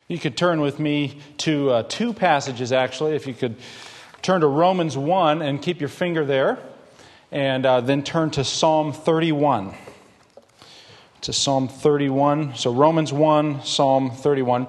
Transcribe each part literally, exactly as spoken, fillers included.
You could turn with me to uh, two passages, actually. If you could turn to Romans one and keep your finger there, and uh, then turn to Psalm thirty-one. To Psalm thirty-one. So Romans one, Psalm thirty-one.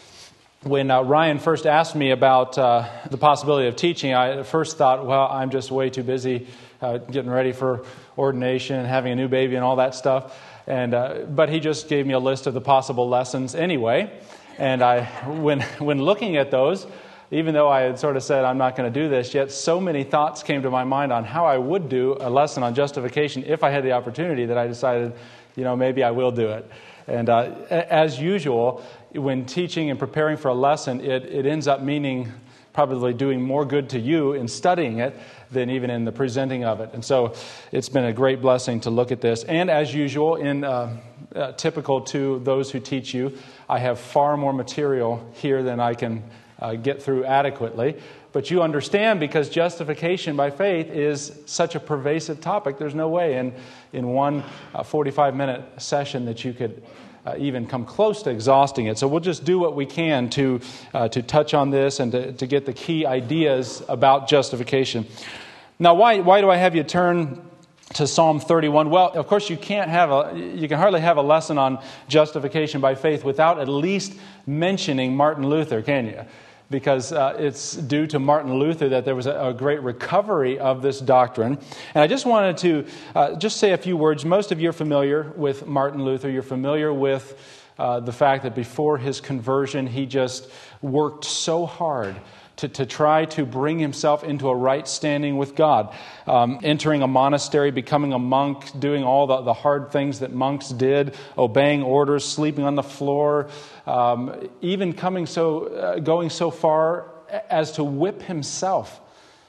When uh, Ryan first asked me about uh, the possibility of teaching, I at first thought, well, I'm just way too busy uh, getting ready for ordination and having a new baby and all that stuff. And uh, but he just gave me a list of the possible lessons anyway. And I, when when looking at those, even though I had sort of said I'm not going to do this, yet so many thoughts came to my mind on how I would do a lesson on justification if I had the opportunity that I decided, you know, maybe I will do it. And uh, as usual, when teaching and preparing for a lesson, it, it ends up meaning probably doing more good to you in studying it than even in the presenting of it. And so it's been a great blessing to look at this. And as usual, in uh, uh, typical to those who teach you, I have far more material here than I can uh, get through adequately. But you understand, because justification by faith is such a pervasive topic, there's no way in, in one uh, forty-five-minute session that you could Uh, even come close to exhausting it. So we'll just do what we can to uh, to touch on this and to, to get the key ideas about justification. Now, why why do I have you turn to Psalm thirty-one? Well, of course, you can't have a you can hardly have a lesson on justification by faith without at least mentioning Martin Luther, can you? Because uh, it's due to Martin Luther that there was a, a great recovery of this doctrine. And I just wanted to uh, just say a few words. Most of you are familiar with Martin Luther. You're familiar with uh, the fact that before his conversion, he just worked so hard to, to try to bring himself into a right standing with God. Um, entering a monastery, becoming a monk, doing all the, the hard things that monks did, obeying orders, sleeping on the floor, um, even coming so, uh, going so far as to whip himself,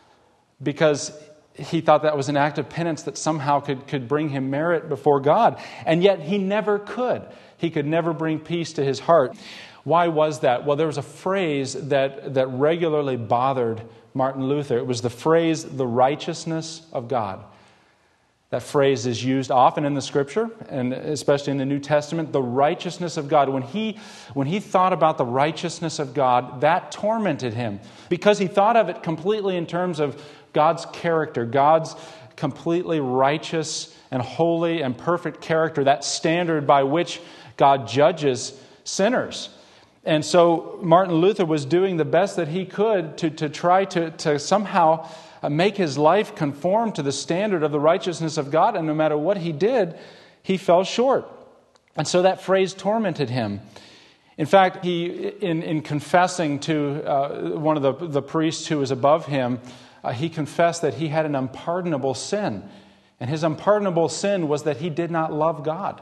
because he thought that was an act of penance that somehow could, could bring him merit before God. And yet he never could. He could never bring peace to his heart. Why was that? Well, there was a phrase that, that regularly bothered Martin Luther. It was the phrase, the righteousness of God. That phrase is used often in the Scripture, and especially in the New Testament, the righteousness of God. When he, when he thought about the righteousness of God, that tormented him, because he thought of it completely in terms of God's character, God's completely righteous and holy and perfect character, that standard by which God judges sinners. And so Martin Luther was doing the best that he could to, to try to, to somehow make his life conform to the standard of the righteousness of God. And no matter what he did, he fell short. And so that phrase tormented him. In fact, he, in, in confessing to uh, one of the, the priests who was above him, uh, he confessed that he had an unpardonable sin. And his unpardonable sin was that he did not love God.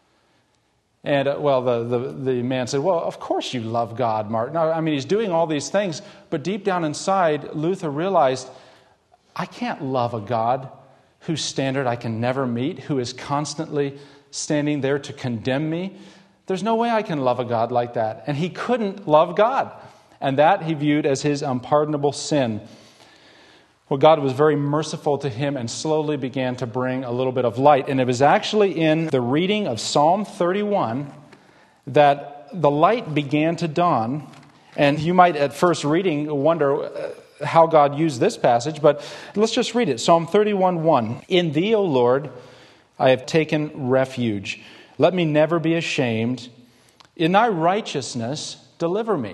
And, uh, well, the, the, the man said, well, of course you love God, Martin. I mean, he's doing all these things. But deep down inside, Luther realized, I can't love a God whose standard I can never meet, who is constantly standing there to condemn me. There's no way I can love a God like that. And he couldn't love God. And that he viewed as his unpardonable sin. Well, God was very merciful to him and slowly began to bring a little bit of light. And it was actually in the reading of Psalm thirty-one that the light began to dawn. And you might at first reading wonder how God used this passage, but let's just read it. Psalm thirty-one one. In thee, O Lord, I have taken refuge. Let me never be ashamed. In thy righteousness, deliver me.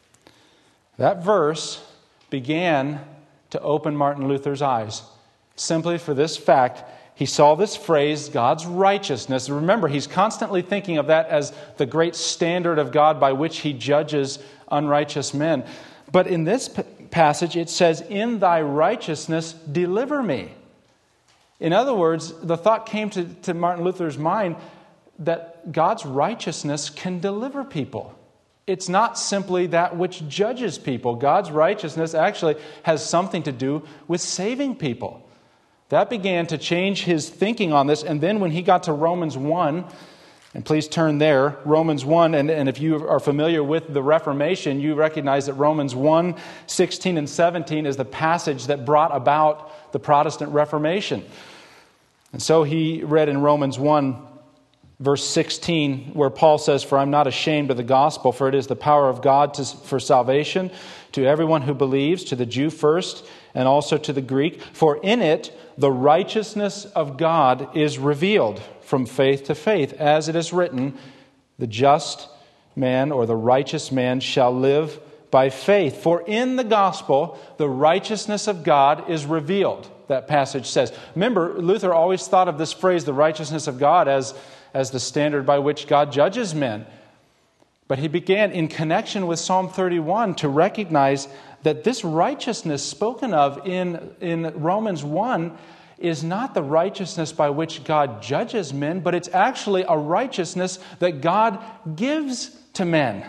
That verse began to open Martin Luther's eyes. Simply for this fact, he saw this phrase, God's righteousness. Remember, he's constantly thinking of that as the great standard of God by which he judges unrighteous men. But in this p- passage, it says, in thy righteousness, deliver me. In other words, the thought came to, to Martin Luther's mind that God's righteousness can deliver people. It's not simply that which judges people. God's righteousness actually has something to do with saving people. That began to change his thinking on this. And then when he got to Romans one, and please turn there, Romans one, and, and if you are familiar with the Reformation, you recognize that Romans one, sixteen and seventeen is the passage that brought about the Protestant Reformation. And so he read in Romans one, verse sixteen, where Paul says, "For I'm not ashamed of the gospel, for it is the power of God to, for salvation to everyone who believes, to the Jew first, and also to the Greek. For in it the righteousness of God is revealed from faith to faith, as it is written, the just man or the righteous man shall live by faith. For in the gospel the righteousness of God is revealed," that passage says. Remember, Luther always thought of this phrase, the righteousness of God, as, as the standard by which God judges men. But he began in connection with Psalm thirty-one to recognize that this righteousness spoken of in, in Romans one is not the righteousness by which God judges men, but it's actually a righteousness that God gives to men.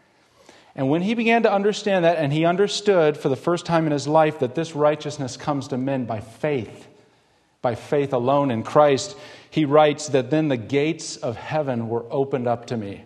And when he began to understand that, and he understood for the first time in his life that this righteousness comes to men by faith, by faith alone in Christ, he writes that then the gates of heaven were opened up to me.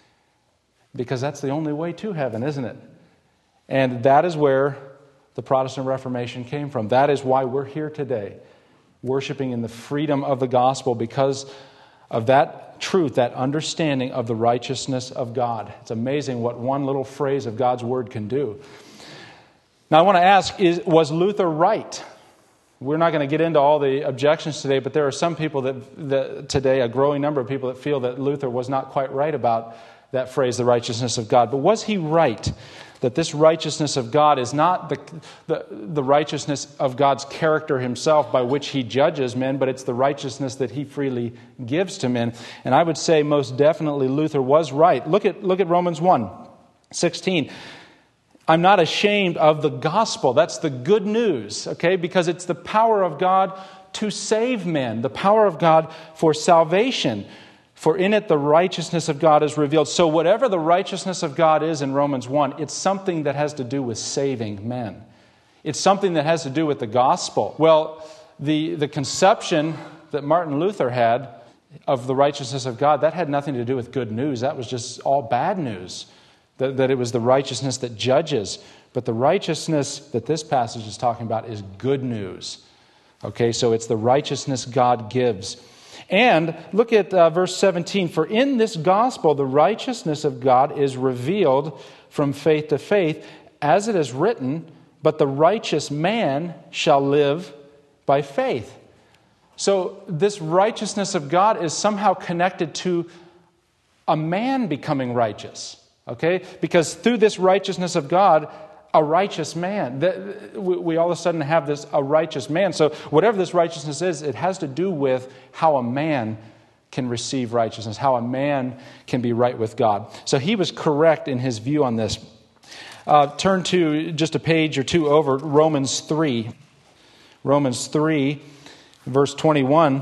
Because that's the only way to heaven, isn't it? And that is where the Protestant Reformation came from. That is why we're here today, worshiping in the freedom of the gospel, because of that truth, that understanding of the righteousness of God. It's amazing what one little phrase of God's word can do. Now I want to ask, is, was Luther right? We're not going to get into all the objections today, but there are some people that, that today, a growing number of people that feel that Luther was not quite right about that phrase, the righteousness of God. But was he right that this righteousness of God is not the, the, the righteousness of God's character himself by which he judges men, but it's the righteousness that he freely gives to men? And I would say most definitely Luther was right. Look at, look at Romans one sixteen. I'm not ashamed of the gospel. That's the good news, okay? Because it's the power of God to save men, the power of God for salvation. For in it the righteousness of God is revealed. So whatever the righteousness of God is in Romans one, it's something that has to do with saving men. It's something that has to do with the gospel. Well, the, the conception that Martin Luther had of the righteousness of God, that had nothing to do with good news. That was just all bad news. That, that it was the righteousness that judges. But the righteousness that this passage is talking about is good news. Okay, so it's the righteousness God gives. And look at uh, verse seventeen. For in this gospel the righteousness of God is revealed from faith to faith, as it is written, but the righteous man shall live by faith. So this righteousness of God is somehow connected to a man becoming righteous. Okay? Because through this righteousness of God, a righteous man, we all of a sudden have this, a righteous man. So whatever this righteousness is, it has to do with how a man can receive righteousness, how a man can be right with God. So he was correct in his view on this. Uh, turn to just a page or two over, Romans three. Romans three, verse twenty-one.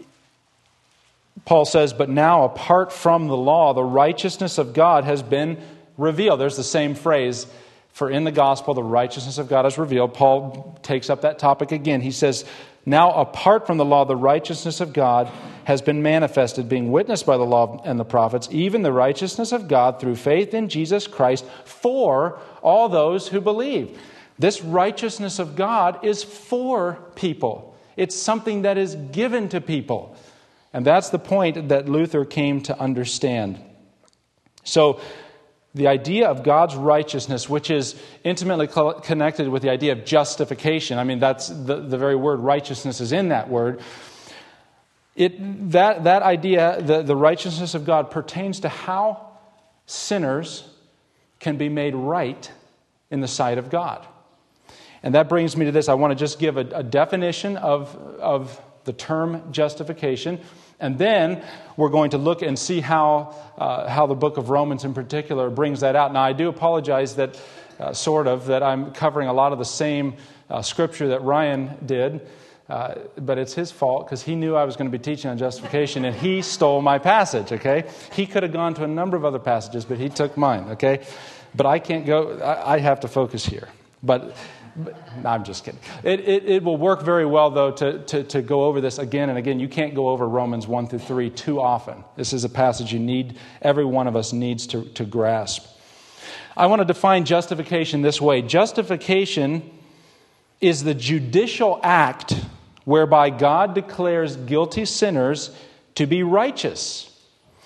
Paul says, but now apart from the law, the righteousness of God has been revealed. There's the same phrase. For in the gospel, the righteousness of God is revealed. Paul takes up that topic again. He says, now apart from the law, the righteousness of God has been manifested, being witnessed by the law and the prophets, even the righteousness of God through faith in Jesus Christ for all those who believe. This righteousness of God is for people. It's something that is given to people. And that's the point that Luther came to understand. So, the idea of God's righteousness, which is intimately co- connected with the idea of justification. I mean, that's the, the very word righteousness is in that word. It that that idea, the, the righteousness of God, pertains to how sinners can be made right in the sight of God. And that brings me to this. I want to just give a, a definition of, of the term justification. And then we're going to look and see how uh, how the book of Romans in particular brings that out. Now, I do apologize that, uh, sort of, that I'm covering a lot of the same uh, scripture that Ryan did. Uh, but it's his fault because he knew I was going to be teaching on justification and he stole my passage, okay? He could have gone to a number of other passages, but he took mine, okay? But I can't go, I, I have to focus here. But... But, no, I'm just kidding. It, it it will work very well, though, to, to, to go over this again and again. You can't go over Romans one through three too often. This is a passage you need, every one of us needs to, to grasp. I want to define justification this way. Justification is the judicial act whereby God declares guilty sinners to be righteous.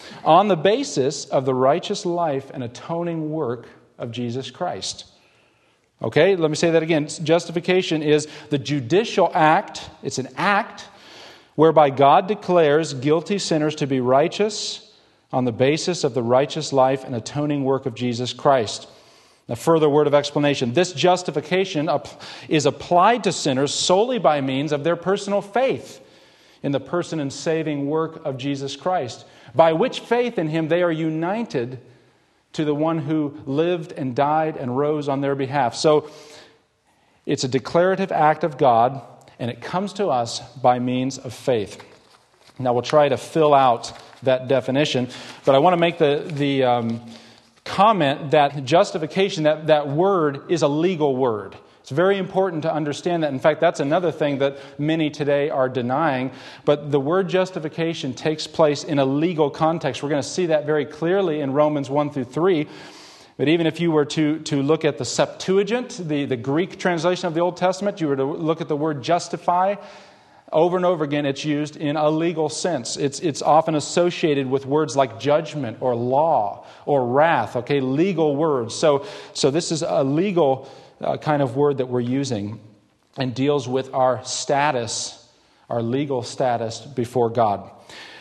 on the basis of the righteous life and atoning work of Jesus Christ. Okay, let me say that again. Justification is the judicial act. It's an act whereby God declares guilty sinners to be righteous on the basis of the righteous life and atoning work of Jesus Christ. A further word of explanation. This justification is applied to sinners solely by means of their personal faith in the person and saving work of Jesus Christ, by which faith in Him they are united to the one who lived and died and rose on their behalf. So it's a declarative act of God, and it comes to us by means of faith. Now we'll try to fill out that definition, but I want to make the the um, comment that justification, that, that word is a legal word. It's very important to understand that. In fact, that's another thing that many today are denying. But the word justification takes place in a legal context. We're going to see that very clearly in Romans one through three. But even if you were to, to look at the Septuagint, the, the Greek translation of the Old Testament, you were to look at the word justify, over and over again it's used in a legal sense. It's, it's often associated with words like judgment or law or wrath, okay, legal words. So, so this is a legal Uh, kind of word that we're using, and deals with our status, our legal status before God.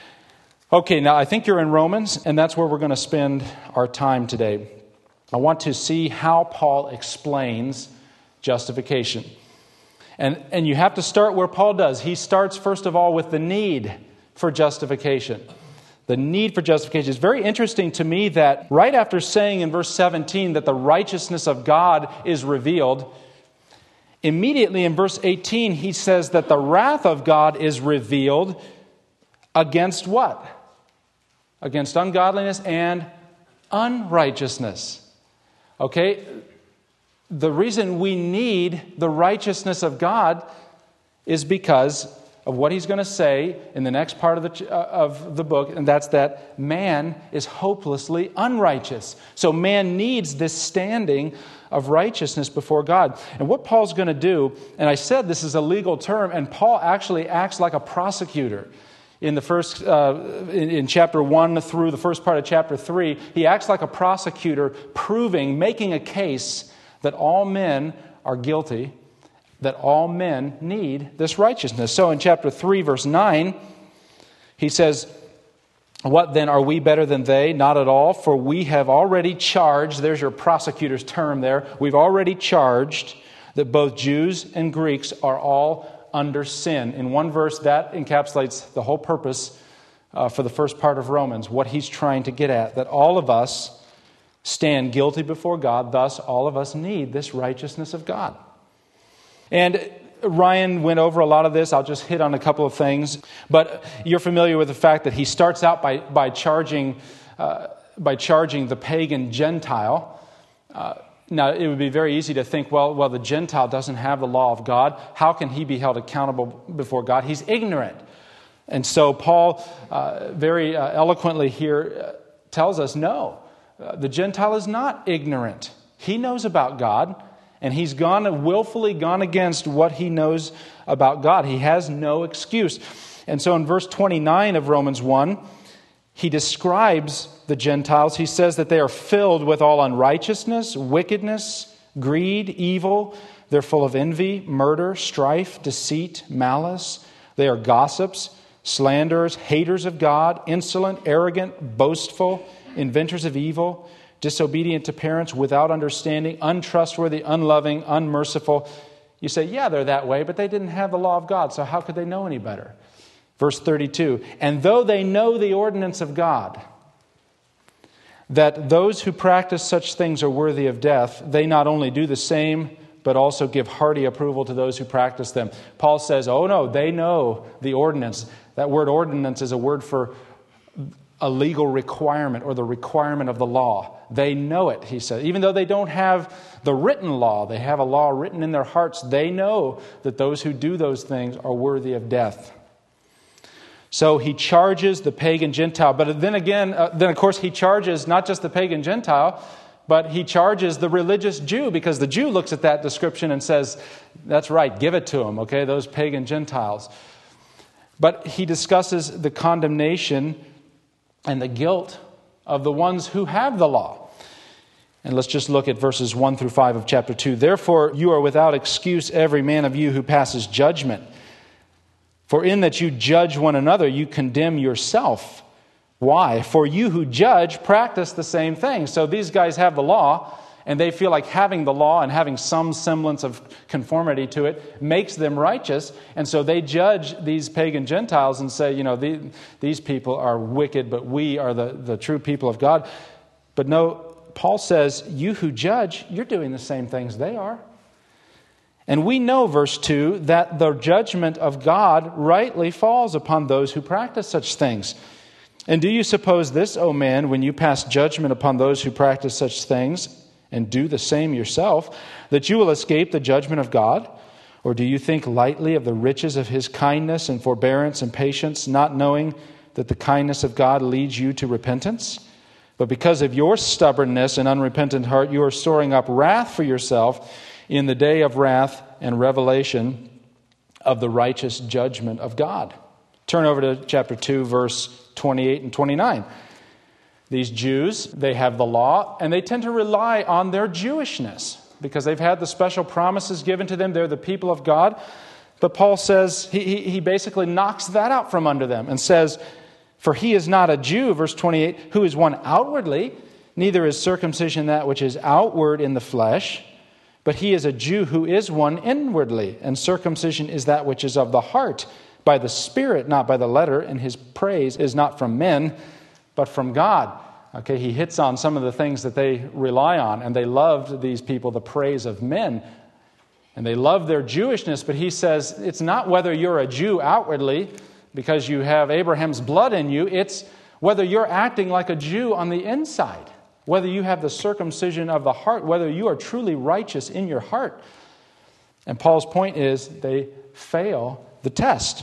Okay, now I think you're in Romans, and that's where we're going to spend our time today. I want to see how Paul explains justification. And, and you have to start where Paul does. He starts, first of all, with the need for justification. The need for justification. It's very interesting to me that right after saying in verse seventeen that the righteousness of God is revealed, immediately in verse eighteen he says that the wrath of God is revealed against what? Against ungodliness and unrighteousness. Okay? The reason we need the righteousness of God is because of what he's going to say in the next part of the uh, of the book, and that's that man is hopelessly unrighteous. So man needs this standing of righteousness before God. And what Paul's going to do, and I said this is a legal term, and Paul actually acts like a prosecutor. In the first, uh, in, in chapter one through the first part of chapter three, he acts like a prosecutor, proving, making a case that all men are guilty, that all men need this righteousness. So in chapter three, verse nine, he says, "What then, are we better than they? Not at all, for we have already charged," there's your prosecutor's term there, "we've already charged that both Jews and Greeks are all under sin." In one verse, that encapsulates the whole purpose uh, for the first part of Romans, what he's trying to get at, that all of us stand guilty before God, thus all of us need this righteousness of God. And Ryan went over a lot of this. I'll just hit on a couple of things. But you're familiar with the fact that he starts out by by charging uh, by charging the pagan Gentile. Uh, now, it would be very easy to think, well, well, the Gentile doesn't have the law of God. How can he be held accountable before God? He's ignorant. And so Paul uh, very uh, eloquently here uh, tells us, no, uh, the Gentile is not ignorant. He knows about God. And he's gone willfully gone against what he knows about God. He has no excuse. And so in verse twenty-nine of Romans one, he describes the Gentiles. He says that they are filled with all unrighteousness, wickedness, greed, evil. They're full of envy, murder, strife, deceit, malice. They are gossips, slanderers, haters of God, insolent, arrogant, boastful, inventors of evil, disobedient to parents, without understanding, untrustworthy, unloving, unmerciful. You say, yeah, they're that way, but they didn't have the law of God, so how could they know any better? Verse thirty-two, "And though they know the ordinance of God, that those who practice such things are worthy of death, they not only do the same, but also give hearty approval to those who practice them." Paul says, oh no, they know the ordinance. That word ordinance is a word for a legal requirement, or the requirement of the law. They know it, he said. Even though they don't have the written law, they have a law written in their hearts, they know that those who do those things are worthy of death. So he charges the pagan Gentile. But then again, uh, then of course he charges not just the pagan Gentile, but he charges the religious Jew, because the Jew looks at that description and says, that's right, give it to them, okay, those pagan Gentiles. But he discusses the condemnation and the guilt of the ones who have the law. And let's just look at verses one through five of chapter two. Therefore, you are without excuse, every man of you who passes judgment. For in that you judge one another, you condemn yourself. Why? For you who judge practice the same thing. So these guys have the law, and they feel like having the law and having some semblance of conformity to it makes them righteous. And so they judge these pagan Gentiles and say, you know, the, these people are wicked, but we are the, the true people of God. But no, Paul says, you who judge, you're doing the same things they are. And we know, verse two, that the judgment of God rightly falls upon those who practice such things. And do you suppose this, O man, when you pass judgment upon those who practice such things, and do the same yourself, that you will escape the judgment of God? Or do you think lightly of the riches of His kindness and forbearance and patience, not knowing that the kindness of God leads you to repentance? But because of your stubbornness and unrepentant heart, you are storing up wrath for yourself in the day of wrath and revelation of the righteous judgment of God. Turn over to chapter two, verse twenty-eight and twenty-nine. These Jews, they have the law, and they tend to rely on their Jewishness because they've had the special promises given to them. They're the people of God. But Paul says, he, he basically knocks that out from under them and says, for he is not a Jew, verse twenty-eight, who is one outwardly, neither is circumcision that which is outward in the flesh, but he is a Jew who is one inwardly, and circumcision is that which is of the heart, by the Spirit, not by the letter, and his praise is not from men, but from God. Okay, he hits on some of the things that they rely on, and they loved, these people, the praise of men. And they love their Jewishness, but he says it's not whether you're a Jew outwardly because you have Abraham's blood in you, it's whether you're acting like a Jew on the inside, whether you have the circumcision of the heart, whether you are truly righteous in your heart. And Paul's point is they fail the test.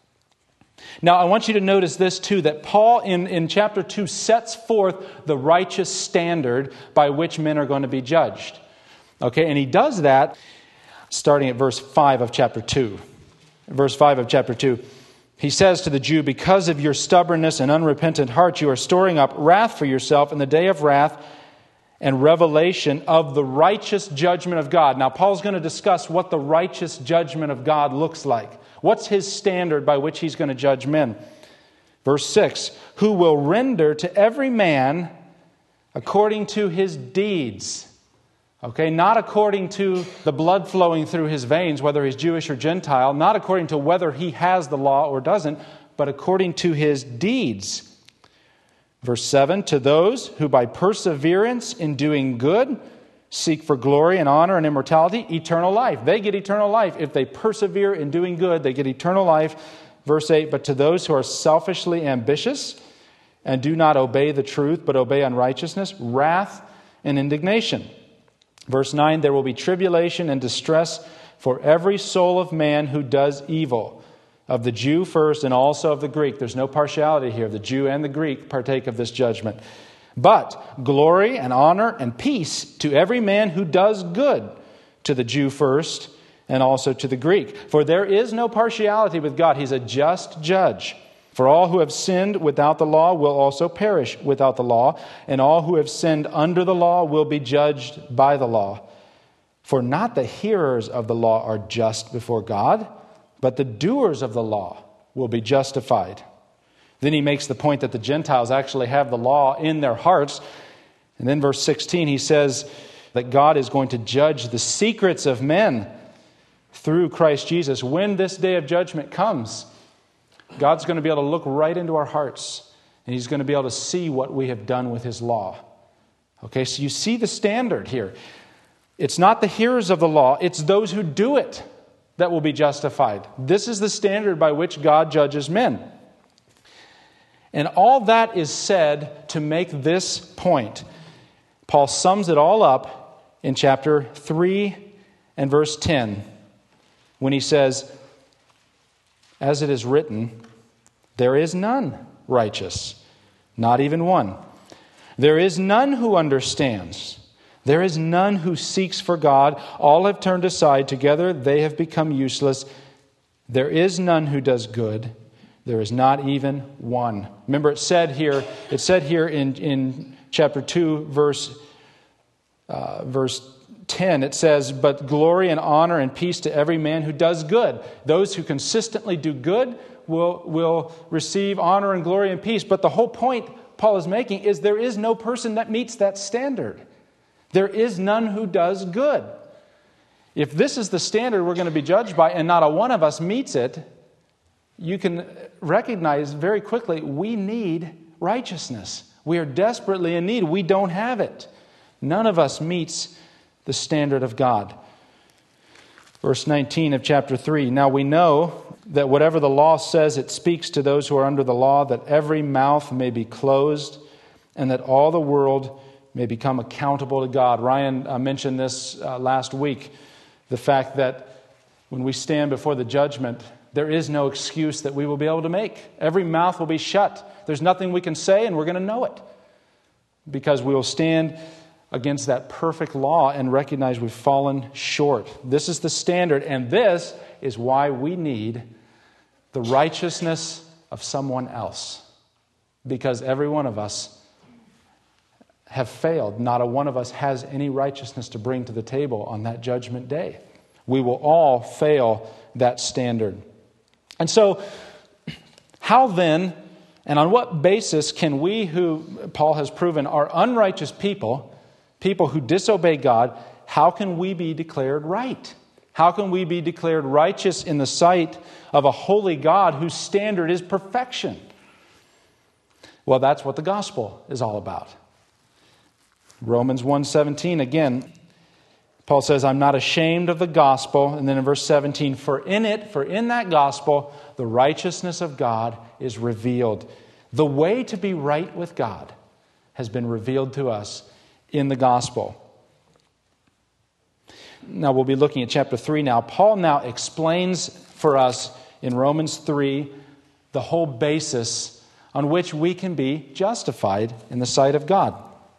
Now, I want you to notice this too, that Paul in, in chapter two sets forth the righteous standard by which men are going to be judged. Okay, and he does that starting at verse five of chapter two. Verse five of chapter two. He says to the Jew, because of your stubbornness and unrepentant heart, you are storing up wrath for yourself in the day of wrath and revelation of the righteous judgment of God. Now, Paul's going to discuss what the righteous judgment of God looks like. What's his standard by which he's going to judge men? Verse six, who will render to every man according to his deeds. Okay, not according to the blood flowing through his veins, whether he's Jewish or Gentile, not according to whether he has the law or doesn't, but according to his deeds. Verse seven, to those who by perseverance in doing good seek for glory and honor and immortality, eternal life. They get eternal life. If they persevere in doing good, they get eternal life. Verse eight, but to those who are selfishly ambitious and do not obey the truth, but obey unrighteousness, wrath and indignation. Verse nine, there will be tribulation and distress for every soul of man who does evil, of the Jew first and also of the Greek. There's no partiality here. The Jew and the Greek partake of this judgment. But glory and honor and peace to every man who does good, to the Jew first and also to the Greek. For there is no partiality with God. He's a just judge. For all who have sinned without the law will also perish without the law, and all who have sinned under the law will be judged by the law. For not the hearers of the law are just before God, but the doers of the law will be justified. Then he makes the point that the Gentiles actually have the law in their hearts. And then verse sixteen, he says that God is going to judge the secrets of men through Christ Jesus. When this day of judgment comes, God's going to be able to look right into our hearts, and He's going to be able to see what we have done with His law. Okay, so you see the standard here. It's not the hearers of the law, it's those who do it that will be justified. This is the standard by which God judges men. And all that is said to make this point. Paul sums it all up in chapter three and verse ten when he says, as it is written, there is none righteous, not even one. There is none who understands. There is none who seeks for God. All have turned aside. Together they have become useless. There is none who does good. There is not even one. Remember, it said here, it said here in, in chapter two, verse, uh, verse ten, it says, but glory and honor and peace to every man who does good. Those who consistently do good will, will receive honor and glory and peace. But the whole point Paul is making is there is no person that meets that standard. There is none who does good. If this is the standard we're going to be judged by and not a one of us meets it, you can recognize very quickly we need righteousness. We are desperately in need. We don't have it. None of us meets the standard of God. Verse nineteen of chapter three. Now we know that whatever the law says, it speaks to those who are under the law, that every mouth may be closed and that all the world may become accountable to God. Ryan uh, mentioned this uh, last week, the fact that when we stand before the judgment, there is no excuse that we will be able to make. Every mouth will be shut. There's nothing we can say, and we're going to know it. Because we will stand against that perfect law and recognize we've fallen short. This is the standard, and this is why we need the righteousness of someone else. Because every one of us have failed. Not a one of us has any righteousness to bring to the table on that judgment day. We will all fail that standard. And so, how then, and on what basis can we who, Paul has proven, are unrighteous people, people who disobey God, how can we be declared right? How can we be declared righteous in the sight of a holy God whose standard is perfection? Well, that's what the gospel is all about. Romans one seventeen, again, Paul says, I'm not ashamed of the gospel. And then in verse seventeen, for in it, for in that gospel, the righteousness of God is revealed. The way to be right with God has been revealed to us in the gospel. Now we'll be looking at chapter three now. Paul now explains for us in Romans three the whole basis on which we can be justified in the sight of God.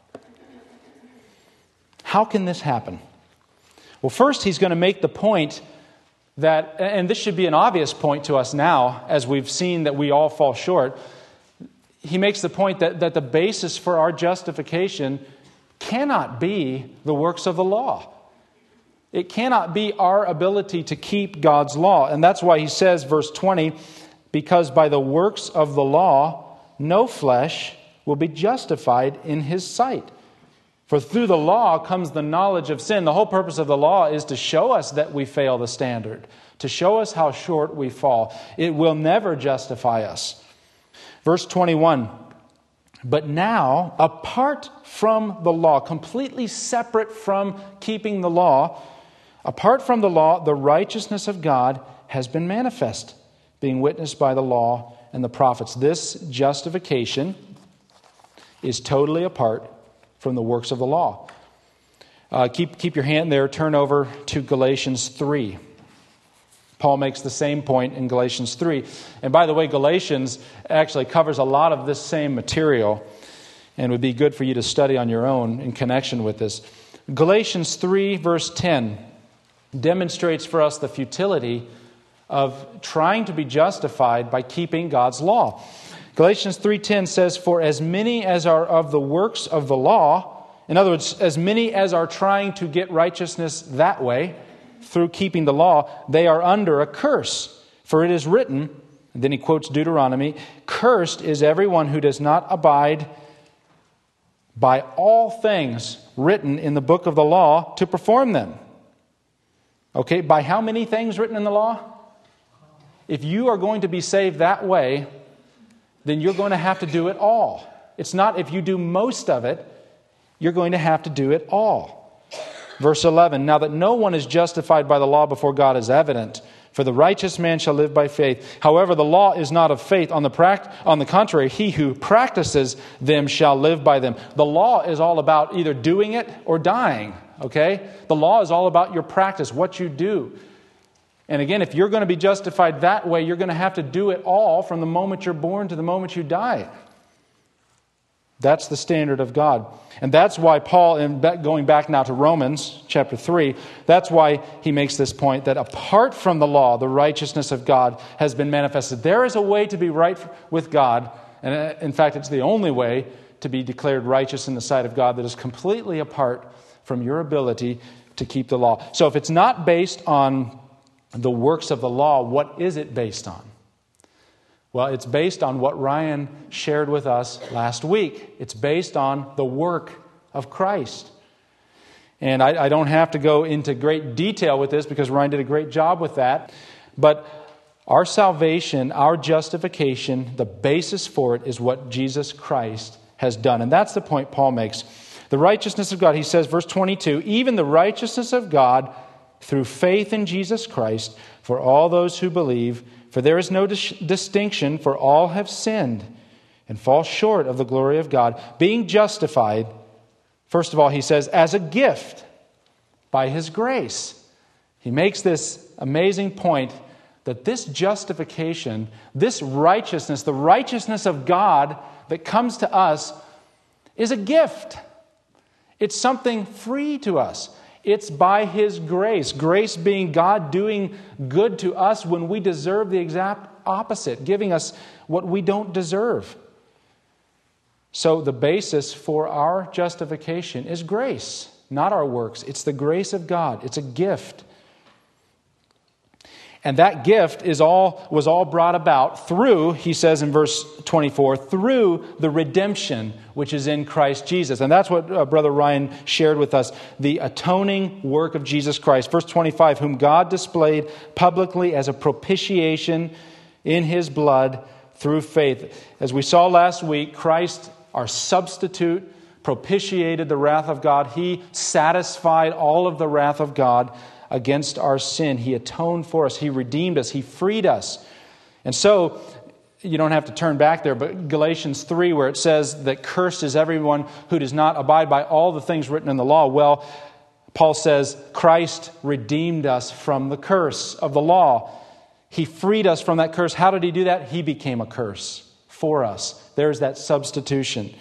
How can this happen? Well, first he's going to make the point that, and this should be an obvious point to us now, as we've seen that we all fall short. He makes the point that, that the basis for our justification cannot be the works of the law. It cannot be our ability to keep God's law. And that's why he says, verse twenty, because by the works of the law, no flesh will be justified in his sight. For through the law comes the knowledge of sin. The whole purpose of the law is to show us that we fail the standard, to show us how short we fall. It will never justify us. Verse twenty-one, but now, apart from the law, completely separate from keeping the law, apart from the law, the righteousness of God has been manifest, being witnessed by the law and the prophets. This justification is totally apart from the works of the law. Uh, keep, keep your hand there. Turn over to Galatians three. Paul makes the same point in Galatians three. And by the way, Galatians actually covers a lot of this same material and would be good for you to study on your own in connection with this. Galatians three, verse ten, demonstrates for us the futility of trying to be justified by keeping God's law. Galatians three ten says, for as many as are of the works of the law, in other words, as many as are trying to get righteousness that way, through keeping the law, they are under a curse. For it is written, and then he quotes Deuteronomy, cursed is everyone who does not abide by all things written in the book of the law to perform them. Okay, by how many things written in the law? If you are going to be saved that way, then you're going to have to do it all. It's not if you do most of it, you're going to have to do it all. Verse eleven, now that no one is justified by the law before God is evident, for the righteous man shall live by faith. However, the law is not of faith. On the, pract- on the contrary, he who practices them shall live by them. The law is all about either doing it or dying. Okay? The law is all about your practice, what you do. And again, if you're going to be justified that way, you're going to have to do it all from the moment you're born to the moment you die. That's the standard of God. And that's why Paul, in going back now to Romans chapter three, that's why he makes this point that apart from the law, the righteousness of God has been manifested. There is a way to be right with God, and in fact, it's the only way to be declared righteous in the sight of God that is completely apart from your ability to keep the law. So if it's not based on the works of the law, what is it based on? Well, it's based on what Ryan shared with us last week. It's based on the work of Christ. And I, I don't have to go into great detail with this because Ryan did a great job with that. But our salvation, our justification, the basis for it is what Jesus Christ has done. And that's the point Paul makes. The righteousness of God, he says, verse twenty-two, even the righteousness of God through faith in Jesus Christ for all those who believe. For there is no dis- distinction, for all have sinned and fall short of the glory of God, being justified, first of all, he says, as a gift by His grace. He makes this amazing point that this justification, this righteousness, the righteousness of God that comes to us is a gift. It's something free to us. It's by His grace. Grace being God doing good to us when we deserve the exact opposite, giving us what we don't deserve. So the basis for our justification is grace, not our works. It's the grace of God. It's a gift. And that gift is all was all brought about through, he says in verse twenty-four, through the redemption which is in Christ Jesus. And that's what uh, Brother Ryan shared with us, the atoning work of Jesus Christ. Verse twenty-five, whom God displayed publicly as a propitiation in His blood through faith. As we saw last week, Christ, our substitute, propitiated the wrath of God. He satisfied all of the wrath of God against our sin. He atoned for us. He redeemed us. He freed us. And so, you don't have to turn back there, but Galatians three, where it says that cursed is everyone who does not abide by all the things written in the law. Well, Paul says Christ redeemed us from the curse of the law. He freed us from that curse. How did He do that? He became a curse for us. There's that substitution.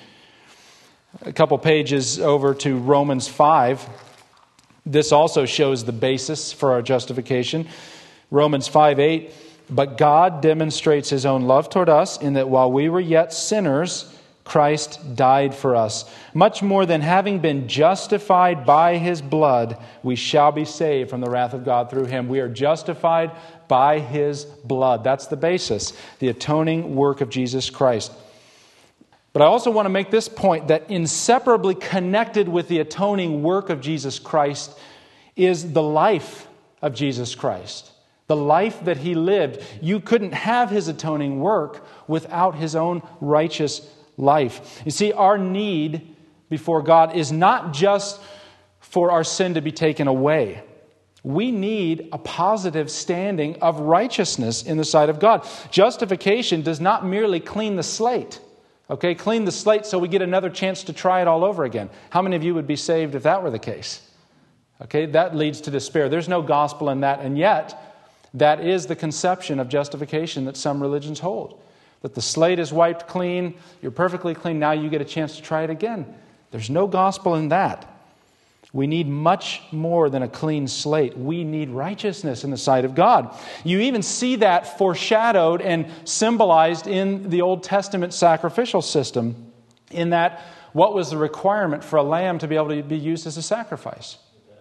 A couple pages over to Romans five. This also shows the basis for our justification. Romans five eight, but God demonstrates His own love toward us in that while we were yet sinners, Christ died for us. Much more than having been justified by His blood, we shall be saved from the wrath of God through Him. We are justified by His blood. That's the basis, the atoning work of Jesus Christ. But I also want to make this point that inseparably connected with the atoning work of Jesus Christ is the life of Jesus Christ. The life that He lived. You couldn't have His atoning work without His own righteous life. You see, our need before God is not just for our sin to be taken away. We need a positive standing of righteousness in the sight of God. Justification does not merely clean the slate. Okay, clean the slate so we get another chance to try it all over again. How many of you would be saved if that were the case? Okay, that leads to despair. There's no gospel in that, and yet that is the conception of justification that some religions hold. That the slate is wiped clean, you're perfectly clean, now you get a chance to try it again. There's no gospel in that. We need much more than a clean slate. We need righteousness in the sight of God. You even see that foreshadowed and symbolized in the Old Testament sacrificial system, in that what was the requirement for a lamb to be able to be used as a sacrifice?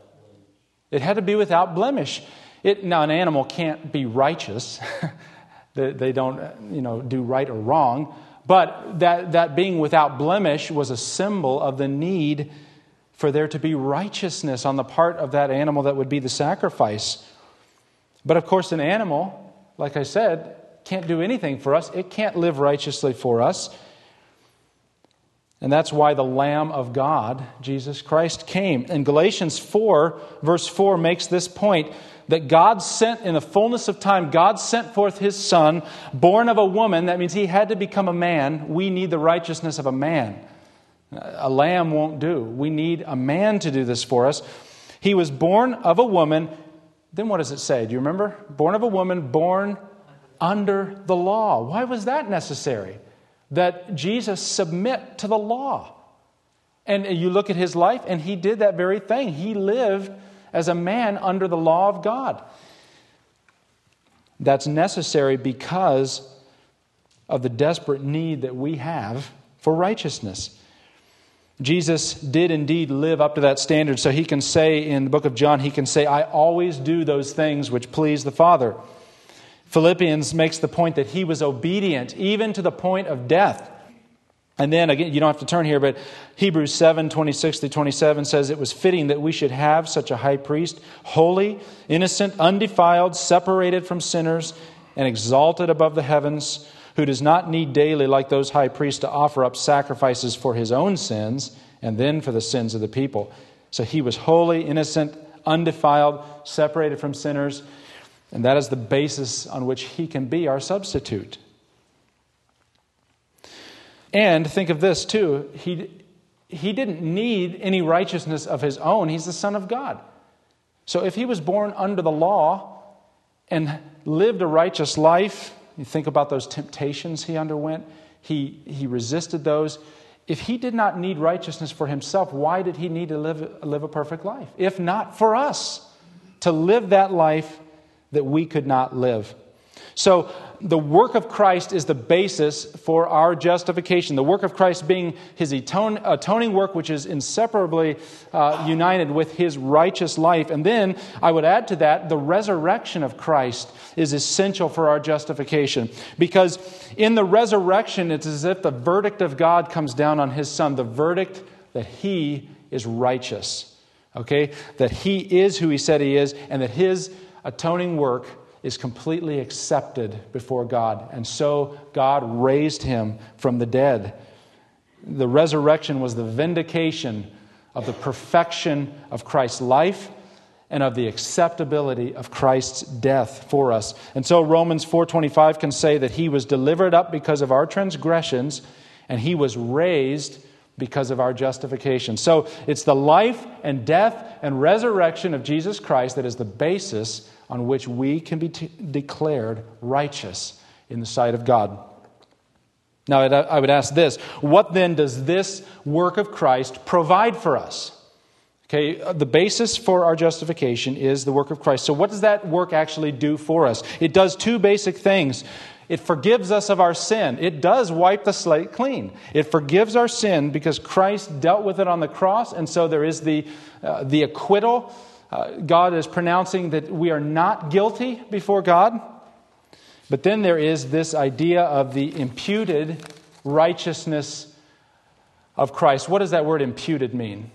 It had to be without blemish. It, now, an animal can't be righteous. they, they don't, you know, do right or wrong. But that, that being without blemish was a symbol of the need for there to be righteousness on the part of that animal that would be the sacrifice. But of course, an animal, like I said, can't do anything for us. It can't live righteously for us. And that's why the Lamb of God, Jesus Christ, came. And Galatians four, verse four, makes this point, that God sent, in the fullness of time, God sent forth His Son, born of a woman. That means He had to become a man. We need the righteousness of a man. A lamb won't do. We need a man to do this for us. He was born of a woman. Then what does it say? Do you remember? Born of a woman, born under the law. Why was that necessary? that Jesus submit to the law. And you look at his life, and he did that very thing. He lived as a man under the law of God. That's necessary because of the desperate need that we have for righteousness. Jesus did indeed live up to that standard, so he can say in the book of John, he can say, I always do those things which please the Father. Philippians makes the point that he was obedient even to the point of death. And then, again, you don't have to turn here, but Hebrews seven, twenty-six to twenty-seven says it was fitting that we should have such a high priest, holy, innocent, undefiled, separated from sinners, and exalted above the heavens, who does not need daily, like those high priests, to offer up sacrifices for his own sins and then for the sins of the people. So he was holy, innocent, undefiled, separated from sinners, and that is the basis on which he can be our substitute. And think of this too, he, he didn't need any righteousness of his own. He's the Son of God. So if he was born under the law and lived a righteous life, you think about those temptations he underwent, he, he resisted those. If he did not need righteousness for himself, why did he need to live, live a perfect life? If not for us, to live that life that we could not live. So the work of Christ is the basis for our justification. The work of Christ being his atone, atoning work, which is inseparably uh, united with his righteous life. And then I would add to that, the resurrection of Christ is essential for our justification. Because in the resurrection, it's as if the verdict of God comes down on his Son. The verdict that he is righteous. Okay? That he is who he said he is, and that his atoning work is completely accepted before God. And so God raised him from the dead. The resurrection was the vindication of the perfection of Christ's life and of the acceptability of Christ's death for us. And so Romans four twenty-five can say that he was delivered up because of our transgressions, and he was raised because of our justification. So it's the life and death and resurrection of Jesus Christ that is the basis on which we can be t- declared righteous in the sight of God. Now, I would ask this, what then does this work of Christ provide for us? Okay, the basis for our justification is the work of Christ. So what does that work actually do for us? It does two basic things. It forgives us of our sin. It does wipe the slate clean. It forgives our sin because Christ dealt with it on the cross, and so there is the, uh, the acquittal. Uh, God is pronouncing that we are not guilty before God. But then there is this idea of the imputed righteousness of Christ. What does that word imputed mean?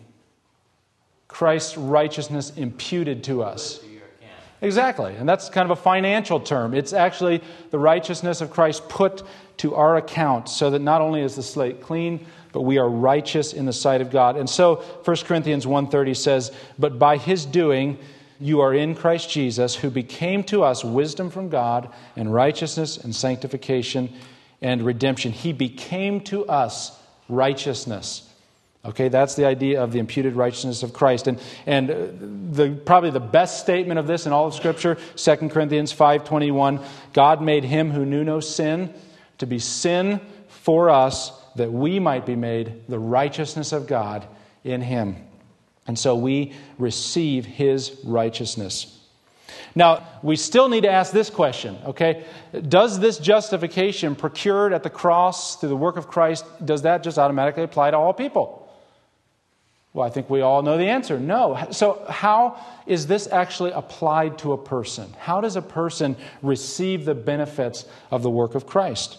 Christ's righteousness imputed to us. Exactly. And that's kind of a financial term. It's actually the righteousness of Christ put to our account so that not only is the slate clean, but we are righteous in the sight of God. And so First Corinthians one thirty says, "But by his doing you are in Christ Jesus, who became to us wisdom from God and righteousness and sanctification and redemption." He became to us righteousness. Okay, that's the idea of the imputed righteousness of Christ. And and the probably the best statement of this in all of Scripture, Second Corinthians five twenty-one, God made him who knew no sin to be sin for us, that we might be made the righteousness of God in him. And so we receive his righteousness. Now, we still need to ask this question, okay? Does this justification procured at the cross through the work of Christ, does that just automatically apply to all people? Well, I think we all know the answer. No. So how is this actually applied to a person? How does a person receive the benefits of the work of Christ?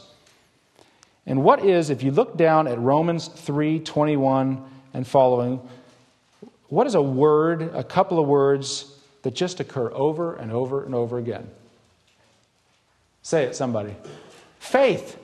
And what is, if you look down at Romans three twenty-one and following, what is a word, a couple of words that just occur over and over and over again? Say it, somebody. Faith.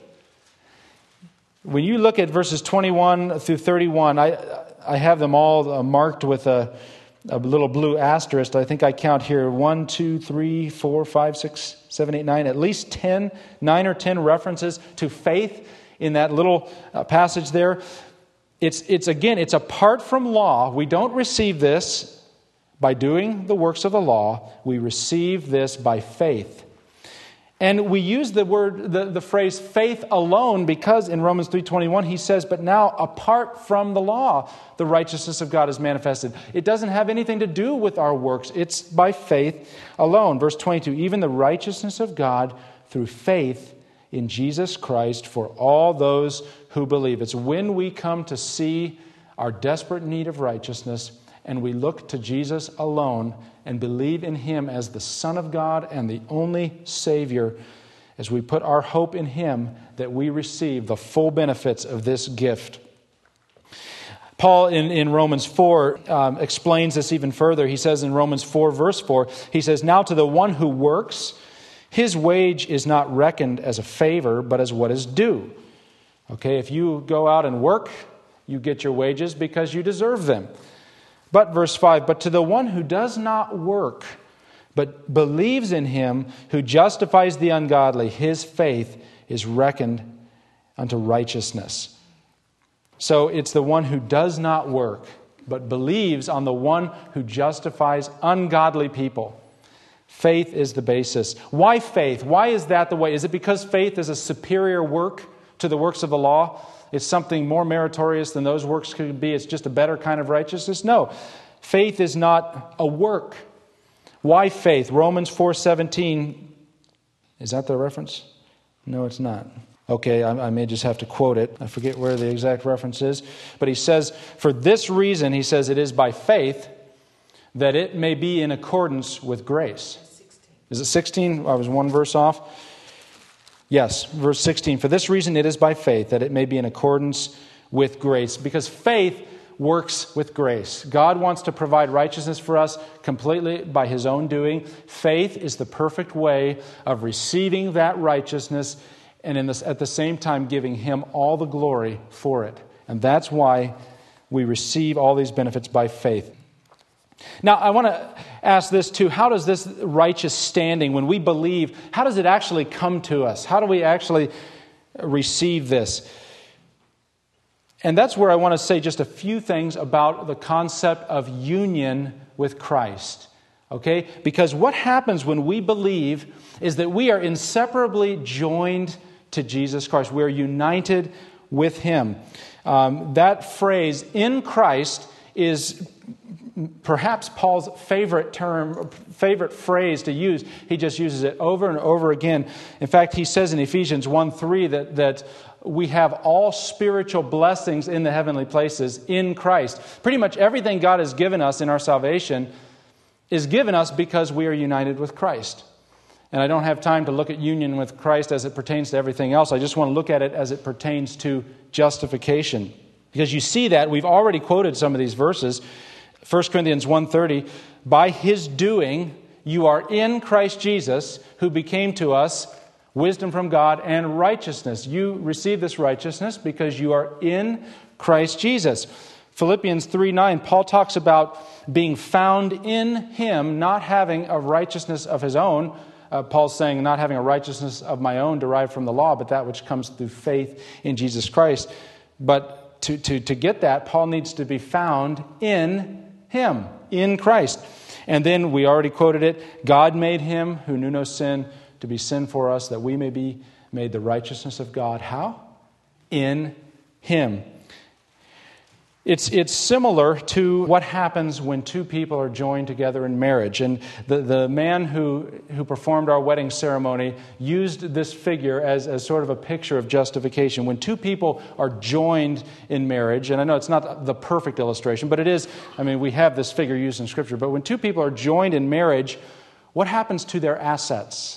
When you look at verses twenty-one through thirty-one, I I have them all marked with a, a little blue asterisk. I think I count here one, two, three, four, five, six, seven, eight, nine, at least ten, nine or ten references to faith in that little uh, passage there. It's, it's again, it's apart from law. We don't receive this by doing the works of the law. We receive this by faith. And we use the word, the, the phrase faith alone because in Romans three twenty-one he says, but now apart from the law, the righteousness of God is manifested. It doesn't have anything to do with our works. It's by faith alone. Verse twenty-two, even the righteousness of God through faith in Jesus Christ for all those who believe. It's when we come to see our desperate need of righteousness and we look to Jesus alone and believe in Him as the Son of God and the only Savior, as we put our hope in Him, that we receive the full benefits of this gift. Paul in, in Romans four um, explains this even further. He says in Romans four verse four, he says, now to the one who works, his wage is not reckoned as a favor, but as what is due. Okay, if you go out and work, you get your wages because you deserve them. But verse five, but to the one who does not work, but believes in Him who justifies the ungodly, his faith is reckoned unto righteousness. So it's the one who does not work, but believes on the one who justifies ungodly people. Faith is the basis. Why faith? Why is that the way? Is it because faith is a superior work to the works of the law? It's something more meritorious than those works could be. It's just a better kind of righteousness. No, faith is not a work. Why faith? Romans four seventeen. Is that the reference? No, it's not. Okay, I, I may just have to quote it. I forget where the exact reference is. But he says, for this reason, he says, it is by faith that it may be in accordance with grace. Is it sixteen? I was one verse off. Yes, verse sixteen. For this reason it is by faith that it may be in accordance with grace. Because faith works with grace. God wants to provide righteousness for us completely by His own doing. Faith is the perfect way of receiving that righteousness and in this, at the same time giving Him all the glory for it. And that's why we receive all these benefits by faith. Now, I want to ask this too. How does this righteous standing, when we believe, how does it actually come to us? How do we actually receive this? And that's where I want to say just a few things about the concept of union with Christ. Okay? Because what happens when we believe is that we are inseparably joined to Jesus Christ. We are united with Him. Um, that phrase, in Christ, is perhaps Paul's favorite term, favorite phrase to use. He just uses it over and over again. In fact, he says in Ephesians one three that, that we have all spiritual blessings in the heavenly places in Christ. Pretty much everything God has given us in our salvation is given us because we are united with Christ. And I don't have time to look at union with Christ as it pertains to everything else. I just want to look at it as it pertains to justification. Because you see that, we've already quoted some of these verses. First Corinthians one thirty, by His doing, you are in Christ Jesus, who became to us wisdom from God and righteousness. You receive this righteousness because you are in Christ Jesus. Philippians three nine, Paul talks about being found in Him, not having a righteousness of his own. Uh, Paul's saying not having a righteousness of my own derived from the law, but that which comes through faith in Jesus Christ. But to, to, to get that, Paul needs to be found in Him, in Christ. And then we already quoted it, God made Him who knew no sin to be sin for us, that we may be made the righteousness of God. How? In Him. It's it's similar to what happens when two people are joined together in marriage. And the, the man who, who performed our wedding ceremony used this figure as, as sort of a picture of justification. When two people are joined in marriage, and I know it's not the perfect illustration, but it is, I mean, we have this figure used in Scripture, but when two people are joined in marriage, what happens to their assets?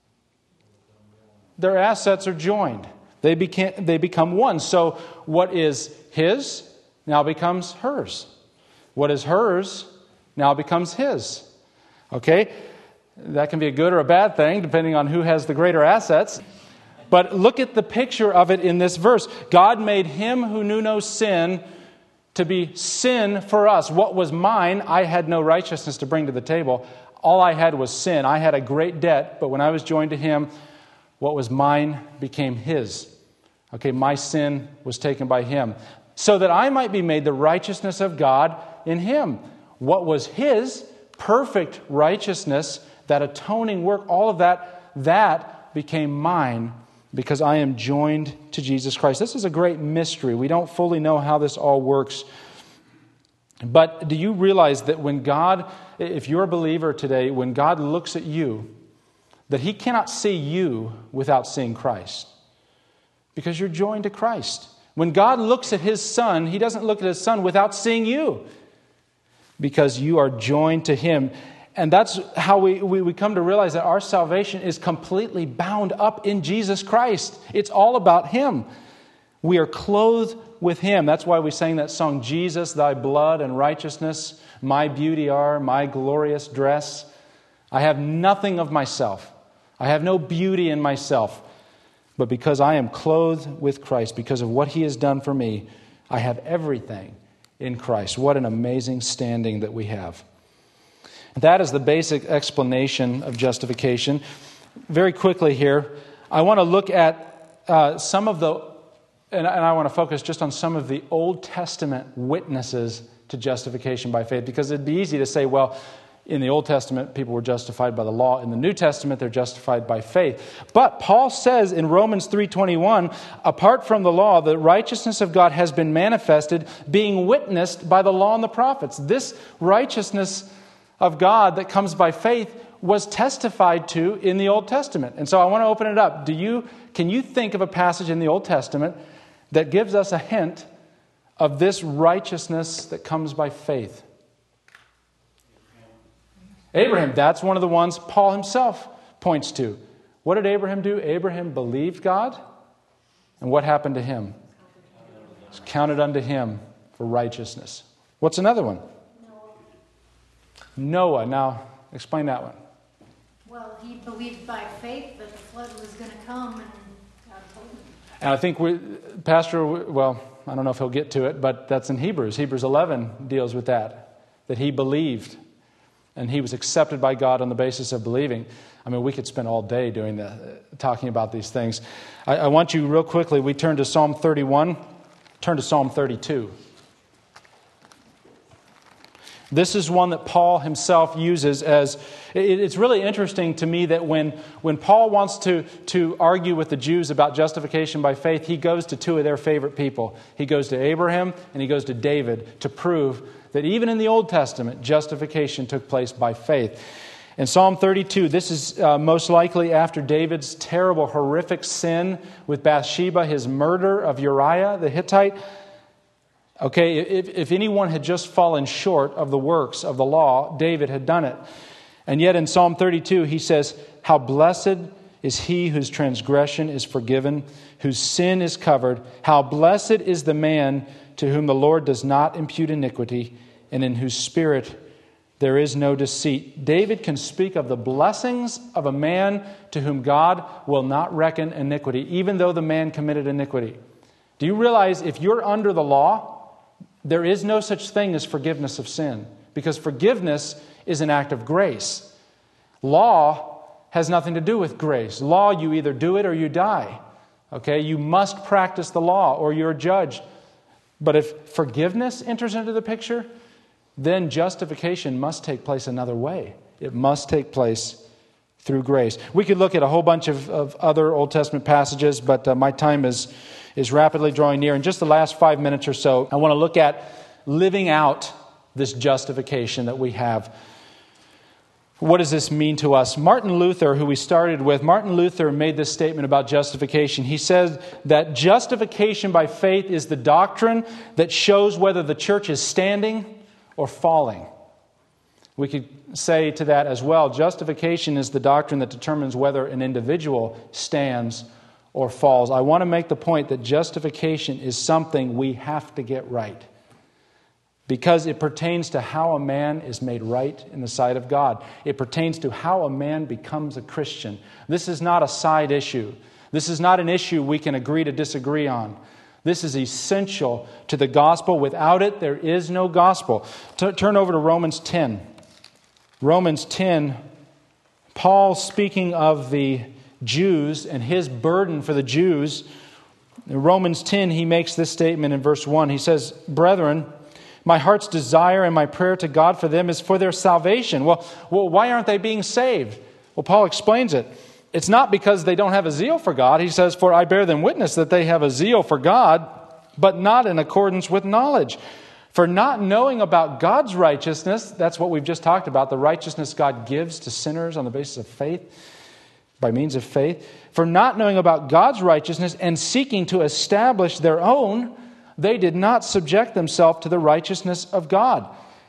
Their assets are joined. They became, they become one. So what is his now becomes hers. What is hers now becomes his. Okay? That can be a good or a bad thing, depending on who has the greater assets. But look at the picture of it in this verse. God made Him who knew no sin to be sin for us. What was mine, I had no righteousness to bring to the table. All I had was sin. I had a great debt, but when I was joined to Him, what was mine became His. Okay, my sin was taken by Him, so that I might be made the righteousness of God in Him. What was His perfect righteousness, that atoning work, all of that, that became mine because I am joined to Jesus Christ. This is a great mystery. We don't fully know how this all works. But do you realize that when God, if you're a believer today, when God looks at you, that He cannot see you without seeing Christ? Because you're joined to Christ. When God looks at His Son, He doesn't look at His Son without seeing you. Because you are joined to Him. And that's how we, we, we come to realize that our salvation is completely bound up in Jesus Christ. It's all about Him. We are clothed with Him. That's why we sang that song, Jesus, Thy blood and righteousness, my beauty are, my glorious dress. I have nothing of myself. I have no beauty in myself. But because I am clothed with Christ, because of what He has done for me, I have everything in Christ. What an amazing standing that we have. That is the basic explanation of justification. Very quickly here, I want to look at uh, some of the, and, and I want to focus just on some of the Old Testament witnesses to justification by faith, because it'd be easy to say, well, in the Old Testament, people were justified by the law. In the New Testament, they're justified by faith. But Paul says in Romans three twenty-one, apart from the law, the righteousness of God has been manifested, being witnessed by the law and the prophets. This righteousness of God that comes by faith was testified to in the Old Testament. And so I want to open it up. Do you, can you think of a passage in the Old Testament that gives us a hint of this righteousness that comes by faith? Abraham, that's one of the ones Paul himself points to. What did Abraham do? Abraham believed God. And what happened to him? It was counted unto him for righteousness. What's another one? Noah. Now, explain that one. Well, he believed by faith that the flood was going to come, and God told him. And I think we, Pastor, well, I don't know if he'll get to it, but that's in Hebrews. Hebrews eleven deals with that, that he believed, and he was accepted by God on the basis of believing. I mean, we could spend all day doing that, talking about these things. I, I want you real quickly, we turn to Psalm thirty-one, turn to Psalm thirty-two. This is one that Paul himself uses as, it's really interesting to me that when, when Paul wants to, to argue with the Jews about justification by faith, he goes to two of their favorite people. He goes to Abraham and he goes to David to prove that even in the Old Testament, justification took place by faith. In Psalm thirty-two, this is uh, most likely after David's terrible, horrific sin with Bathsheba, his murder of Uriah the Hittite. Okay, if, if anyone had just fallen short of the works of the law, David had done it. And yet in Psalm thirty-two, he says, how blessed is he whose transgression is forgiven, whose sin is covered. How blessed is the man to whom the Lord does not impute iniquity, and in whose spirit there is no deceit. David can speak of the blessings of a man to whom God will not reckon iniquity, even though the man committed iniquity. Do you realize if you're under the law, there is no such thing as forgiveness of sin, because forgiveness is an act of grace. Law has nothing to do with grace. Law, you either do it or you die. Okay, you must practice the law or you're judged. But if forgiveness enters into the picture, then justification must take place another way. It must take place through grace. We could look at a whole bunch of, of other Old Testament passages, but uh, my time is is rapidly drawing near. In just the last five minutes or so, I want to look at living out this justification that we have. What does this mean to us? Martin Luther, who we started with, Martin Luther made this statement about justification. He says that justification by faith is the doctrine that shows whether the church is standing or falling. We could say to that as well, justification is the doctrine that determines whether an individual stands or falls. I want to make the point that justification is something we have to get right, because it pertains to how a man is made right in the sight of God. It pertains to how a man becomes a Christian. This is not a side issue. This is not an issue we can agree to disagree on. This is essential to the gospel. Without it, there is no gospel. T- turn over to Romans ten. Romans ten, Paul speaking of the Jews and his burden for the Jews. In Romans ten, he makes this statement in verse one. He says, brethren, my heart's desire and my prayer to God for them is for their salvation. Well, well, why aren't they being saved? Well, Paul explains it. it's not because they don't have a zeal for God. He says, for I bear them witness that they have a zeal for God, but not in accordance with knowledge. For not knowing about God's righteousness, that's what we've just talked about, the righteousness God gives to sinners on the basis of faith, by means of faith. For not knowing about God's righteousness and seeking to establish their own, they did not subject themselves to the righteousness of God.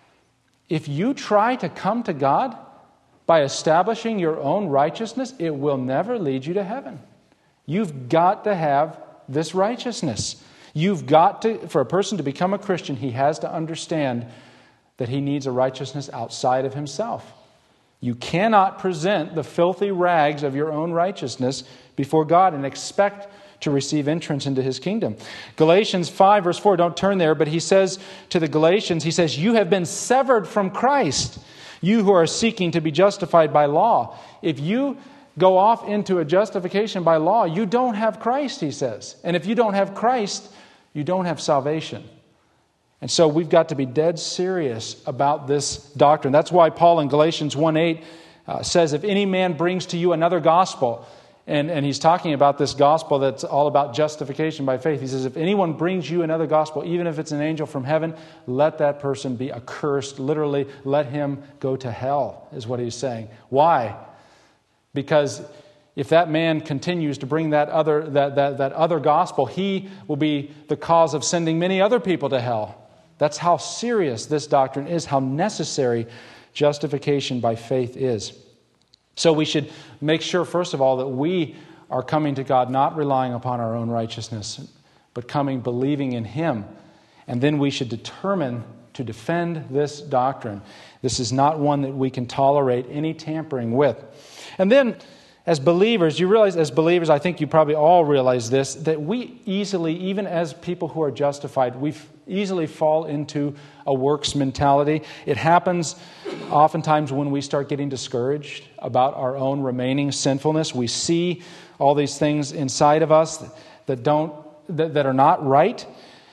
If you try to come to God by establishing your own righteousness, it will never lead you to heaven. You've got to have this righteousness. You've got to, for a person to become a Christian, he has to understand that he needs a righteousness outside of himself. You cannot present the filthy rags of your own righteousness before God and expect to receive entrance into His kingdom. Galatians five verse four, don't turn there, but he says to the Galatians, he says, you have been severed from Christ, you who are seeking to be justified by law. If you go off into a justification by law, you don't have Christ, he says. And if you don't have Christ, you don't have salvation. And so we've got to be dead serious about this doctrine. That's why Paul in Galatians one eight uh, says, if any man brings to you another gospel, and, and he's talking about this gospel that's all about justification by faith. He says, if anyone brings you another gospel, even if it's an angel from heaven, let that person be accursed. Literally, let him go to hell, is what he's saying. Why? Because if that man continues to bring that other that, that, that other gospel, he will be the cause of sending many other people to hell. That's how serious this doctrine is, how necessary justification by faith is. So we should make sure, first of all, that we are coming to God not relying upon our own righteousness, but coming believing in Him. And then we should determine to defend this doctrine. This is not one that we can tolerate any tampering with. And then, as believers, you realize, as believers, I think you probably all realize this, that we easily, even as people who are justified, we easily fall into a works mentality. It happens oftentimes when we start getting discouraged about our own remaining sinfulness. We see all these things inside of us that don't, that, that are not right.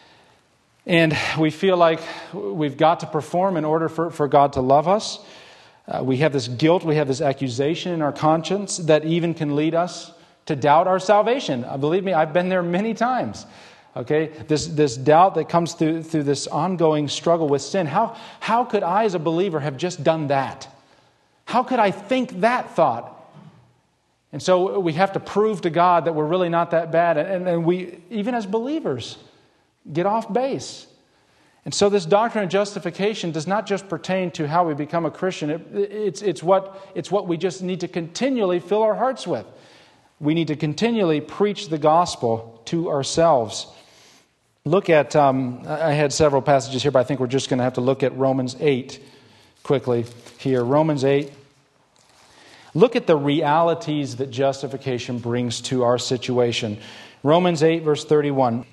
And we feel like we've got to perform in order for, for God to love us. Uh, we have this guilt, we have this accusation in our conscience that even can lead us to doubt our salvation. Uh, believe me, I've been there many times. Okay, this this doubt that comes through through this ongoing struggle with sin. How how could I, as a believer, have just done that? How could I think that thought? And so we have to prove to God that we're really not that bad, and, and we, even as believers, get off base. And so this doctrine of justification does not just pertain to how we become a Christian. It, it's, it's, what, it's what we just need to continually fill our hearts with. We need to continually preach the gospel to ourselves. Look at, um, I had several passages here, but I think we're just going to have to look at Romans eight quickly here. Romans eight. Look at the realities that justification brings to our situation. Romans eight, verse thirty-one.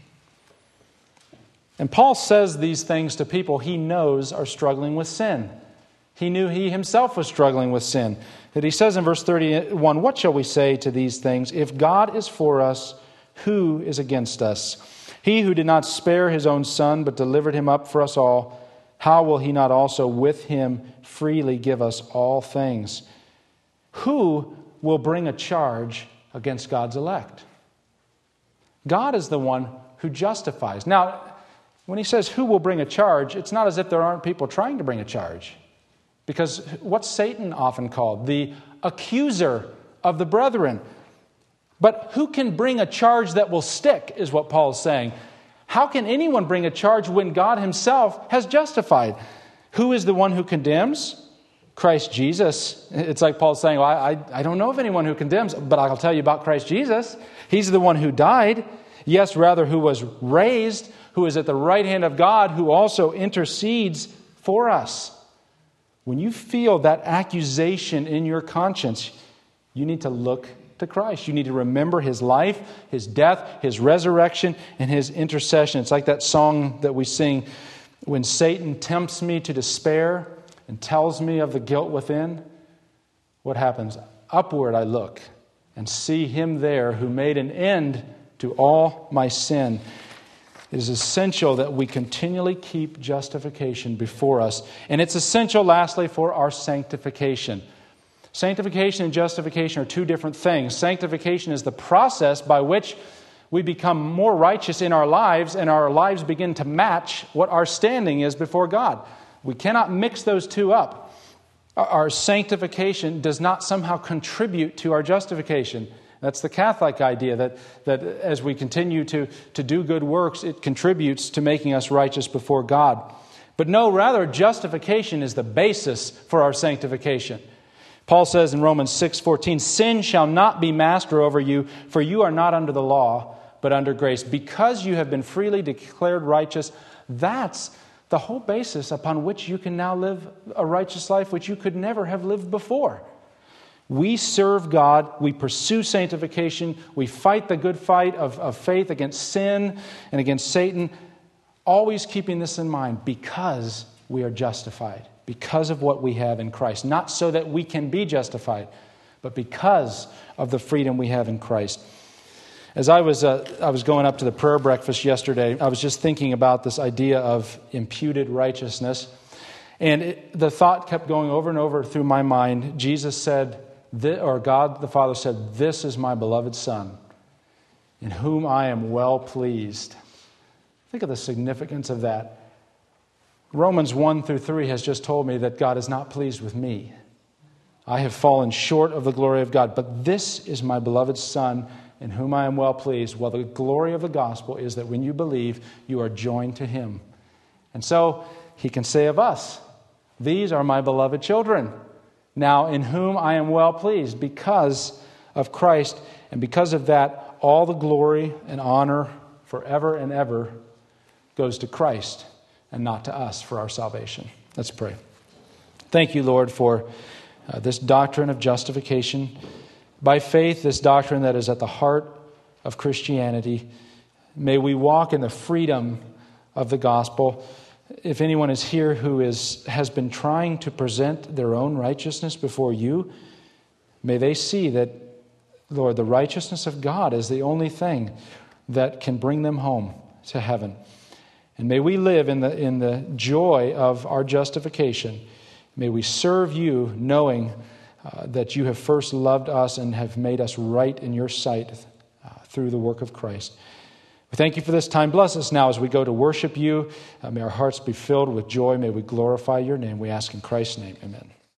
And Paul says these things to people he knows are struggling with sin. He knew he himself was struggling with sin. That he says in verse thirty-one, what shall we say to these things? If God is for us, who is against us? He who did not spare His own Son, but delivered Him up for us all, how will He not also with Him freely give us all things? Who will bring a charge against God's elect? God is the one who justifies. Now, when he says who will bring a charge, it's not as if there aren't people trying to bring a charge. Because what's Satan often called? The accuser of the brethren. But who can bring a charge that will stick, is what Paul is saying. How can anyone bring a charge when God Himself has justified? Who is the one who condemns? Christ Jesus. It's like Paul saying, well, I, I, I don't know of anyone who condemns, but I'll tell you about Christ Jesus. He's the one who died. Yes, rather, who was raised, who is at the right hand of God, who also intercedes for us. When you feel that accusation in your conscience, you need to look to Christ. You need to remember His life, His death, His resurrection, and His intercession. It's like that song that we sing, when Satan tempts me to despair and tells me of the guilt within, what happens? Upward I look and see Him there who made an end to all my sin. It is essential that we continually keep justification before us. And it's essential, lastly, for our sanctification. Sanctification and justification are two different things. Sanctification is the process by which we become more righteous in our lives, and our lives begin to match what our standing is before God. We cannot mix those two up. Our sanctification does not somehow contribute to our justification. That's the Catholic idea, that, that as we continue to, to do good works, it contributes to making us righteous before God. But no, rather, justification is the basis for our sanctification. Paul says in Romans six fourteen, "Sin shall not be master over you, for you are not under the law, but under grace. Because you have been freely declared righteous," that's the whole basis upon which you can now live a righteous life which you could never have lived before. We serve God, we pursue sanctification, we fight the good fight of, of faith against sin and against Satan, always keeping this in mind, because we are justified, because of what we have in Christ. Not so that we can be justified, but because of the freedom we have in Christ. As I was uh, I was going up to the prayer breakfast yesterday, I was just thinking about this idea of imputed righteousness. And it, the thought kept going over and over through my mind. Jesus said, or God the Father said, "This is my beloved Son, in whom I am well pleased." Think of the significance of that. Romans one through three has just told me that God is not pleased with me. I have fallen short of the glory of God, but this is my beloved Son, in whom I am well pleased. Well, the glory of the gospel is that when you believe, you are joined to Him. And so He can say of us, "These are my beloved children, now in whom I am well pleased," because of Christ. And because of that, all the glory and honor forever and ever goes to Christ and not to us for our salvation. Let's pray. Thank you, Lord, for uh, this doctrine of justification by faith, this doctrine that is at the heart of Christianity. May we walk in the freedom of the gospel. If anyone is here who is has been trying to present their own righteousness before you, may they see that, Lord, the righteousness of God is the only thing that can bring them home to heaven. And may we live in the in the joy of our justification. May we serve you knowing uh, that you have first loved us and have made us right in your sight uh, through the work of Christ. We thank you for this time. Bless us now as we go to worship you. Uh, may our hearts be filled with joy. May we glorify your name. We ask in Christ's name. Amen.